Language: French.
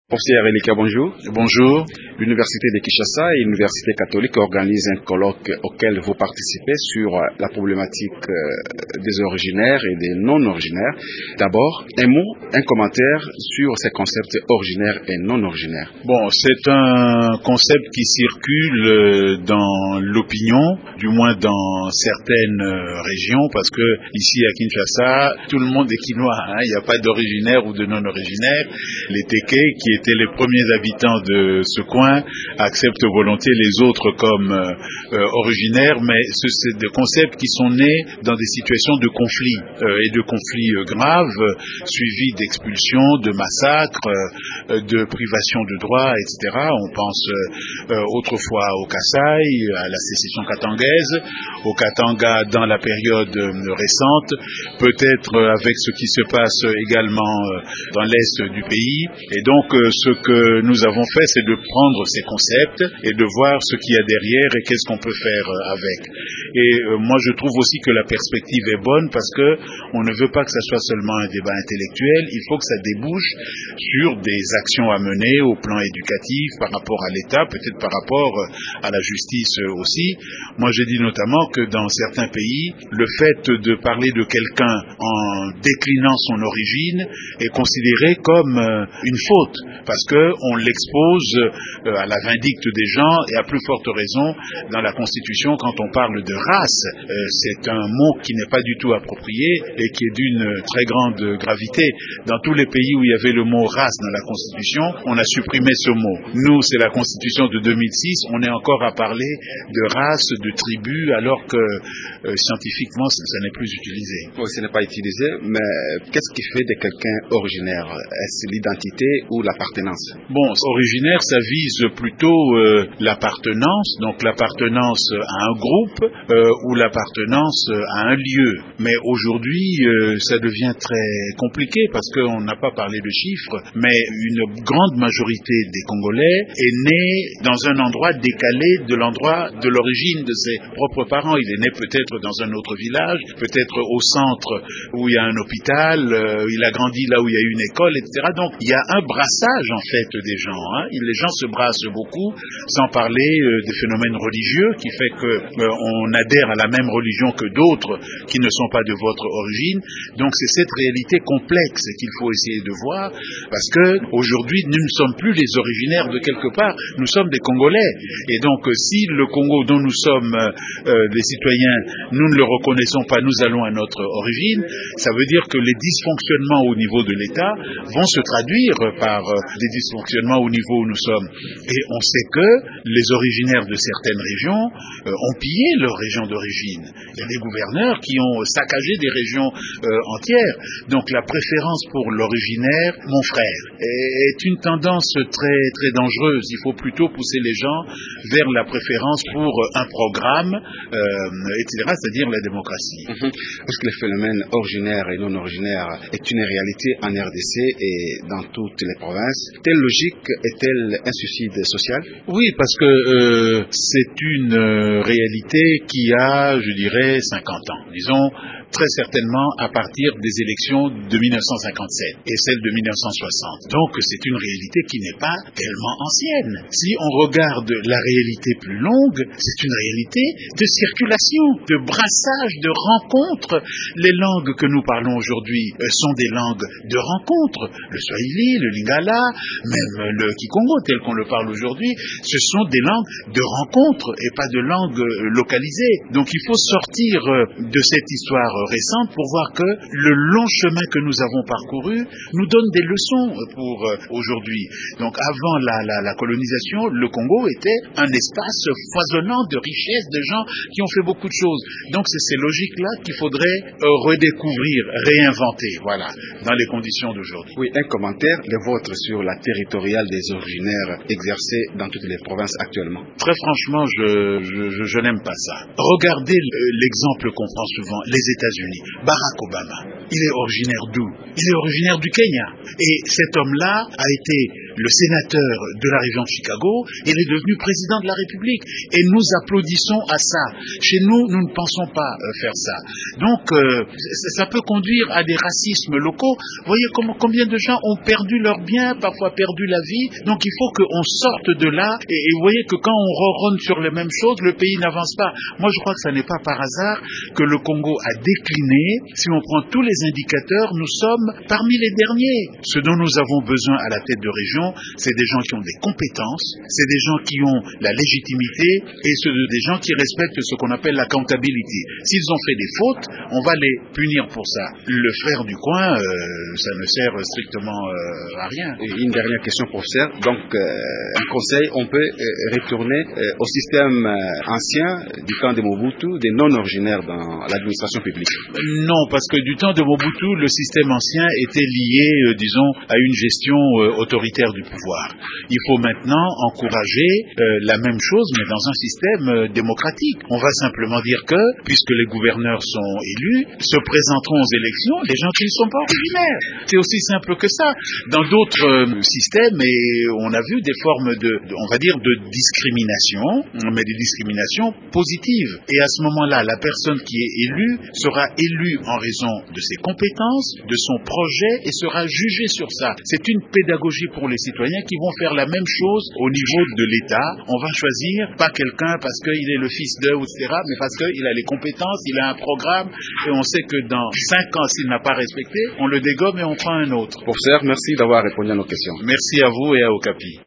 Professeur Elika, bonjour. Bonjour. L'Université de Kinshasa et l'Université catholique organisent un colloque auquel vous participez sur la problématique des originaires et des non-originaires. D'abord, un mot, un commentaire sur ces concepts originaires et non-originaires. Bon, c'est un concept qui circule dans l'opinion, du moins dans certaines régions, parce que ici à Kinshasa, tout le monde est quinois, il n'y a pas d'originaire ou de non-originaire. Les Téké, qui étaient les premiers habitants de ce coin, acceptent volontiers les autres comme originaires, mais c'est des concepts qui sont nés dans des situations de conflit et de conflits graves, suivis d'expulsions, de massacres, de privations de droits, etc. On pense autrefois au Kasaï, à la sécession katangaise, au Katanga dans la période récente, peut-être avec ce qui se passe également dans l'est du pays. Et donc ce que nous avons fait, c'est de prendre ces concepts et de voir ce qu'il y a derrière et qu'est-ce qu'on peut faire avec. Et moi je trouve aussi que la perspective est bonne parce que on ne veut pas que ça soit seulement un débat intellectuel, il faut que ça débouche sur des actions à mener au plan éducatif par rapport à l'État, peut-être par rapport à la justice aussi. Moi j'ai dit notamment que dans certains pays, le fait de parler de quelqu'un en déclinant son origine est considéré comme une faute, parce qu'on l'expose à la vindicte des gens, et à plus forte raison dans la Constitution quand on parle de race. C'est un mot qui n'est pas du tout approprié et qui est d'une très grande gravité. Dans tous les pays où il y avait le mot race dans la Constitution, on a supprimé ce mot. Nous, c'est la Constitution de 2006, on est encore à parler de race, de tribu, alors que scientifiquement, ça n'est plus utilisé. Oui, ce n'est pas utilisé, mais qu'est-ce qui fait de quelqu'un originaire? Est-ce l'identité ou l'appartenance? Bon, originaire, ça vise plutôt l'appartenance, donc l'appartenance à un groupe ou l'appartenance à un lieu. Mais aujourd'hui, ça devient très compliqué parce qu'on n'a pas parlé de chiffres, mais une grande majorité des Congolais est née dans un endroit décalé de l'endroit de l'origine de ses propres parents. Il est né peut-être dans un autre village, peut-être au centre où il y a un hôpital, il a grandi là où il y a une école, etc. Donc il y a un brassage en fait des gens. Les gens se brassent beaucoup, sans parler des phénomènes religieux qui fait qu'on adhère à la même religion que d'autres qui ne sont pas de votre origine. Donc c'est cette réalité complexe qu'il faut essayer de voir, parce que aujourd'hui nous ne sommes plus les originaires de quelque part, nous sommes des Congolais. Et donc si le Congo dont nous sommes des citoyens, nous ne le reconnaissons pas, nous allons à notre origine, ça veut dire que les dysfonctionnements au niveau de l'État vont se traduire par des dysfonctionnements au niveau où nous sommes. Et on sait que les originaires de certaines régions ont pillé leur région d'origine. Il y a des gouverneurs qui ont saccagé des régions entières. Donc la préférence pour l'originaire, mon frère, est une tendance très, très dangereuse. Il faut plutôt pousser les gens vers la préférence pour un programme, etc., c'est-à-dire la démocratie. Est-ce que le phénomène originaire et non originaire est une réalité en RDC et dans toutes les provinces? Telle logique est-elle un suicide social? Oui, parce que c'est une réalité qui a, je dirais, 50 ans. Disons, très certainement à partir des élections de 1957 et celles de 1960. Donc c'est une réalité qui n'est pas tellement ancienne. Si on regarde la réalité plus longue, c'est une réalité de circulation, de brassage, de rencontre. Les langues que nous parlons aujourd'hui sont des langues de rencontre. Le Swahili, le Lingala, même le Kikongo tel qu'on le parle aujourd'hui, ce sont des langues de rencontre et pas de langues localisées. Donc il faut sortir de cette histoire récente pour voir que le long chemin que nous avons parcouru nous donne des leçons pour aujourd'hui. Donc avant la colonisation, le Congo était un espace foisonnant de richesses, de gens qui ont fait beaucoup de choses. Donc c'est ces logiques-là qu'il faudrait redécouvrir, réinventer, voilà, dans les conditions d'aujourd'hui. Oui, un commentaire, le vôtre sur la territoriale des originaires exercée dans toutes les provinces actuellement. Très franchement, je n'aime pas ça. Regardez l'exemple qu'on prend souvent, les États-Unis. Barack Obama, il est originaire d'où? Il est originaire du Kenya. Et cet homme-là a été le sénateur de la région de Chicago, il est devenu président de la République. Et nous applaudissons à ça. Chez nous, nous ne pensons pas faire ça. Donc, ça peut conduire à des racismes locaux. Vous voyez combien de gens ont perdu leurs biens, parfois perdu la vie. Donc, il faut qu'on sorte de là. Et vous voyez que quand on ronronne sur les mêmes choses, le pays n'avance pas. Moi, je crois que ça n'est pas par hasard que le Congo a décliné. Si on prend tous les indicateurs, nous sommes parmi les derniers. Ce dont nous avons besoin à la tête de région, c'est des gens qui ont des compétences, c'est des gens qui ont la légitimité et des gens qui respectent ce qu'on appelle l'accountability. S'ils ont fait des fautes, on va les punir pour ça. Le frère du coin, ça ne sert strictement à rien. Et une dernière question, professeur. Donc, un conseil, on peut retourner au système ancien du temps de Mobutu, des non-originaires dans l'administration publique? Non, parce que du temps de Mobutu, le système ancien était lié, disons, à une gestion autoritaire du pouvoir. Il faut maintenant encourager la même chose, mais dans un système démocratique. On va simplement dire que, puisque les gouverneurs sont élus, se présenteront aux élections les gens qui ne sont pas originaires. C'est aussi simple que ça. Dans d'autres systèmes, et on a vu des formes on va dire, de discrimination, mais des discriminations positives. Et à ce moment-là, la personne qui est élue sera élue en raison de ses compétences, de son projet, et sera jugée sur ça. C'est une pédagogie pour les citoyens qui vont faire la même chose au niveau de l'État. On va choisir pas quelqu'un parce qu'il est le fils d'eux, etc., mais parce qu'il a les compétences, il a un programme, et on sait que dans 5 ans, s'il n'a pas respecté, on le dégomme et on prend un autre. Professeur, merci d'avoir répondu à nos questions. Merci à vous et à Okapi.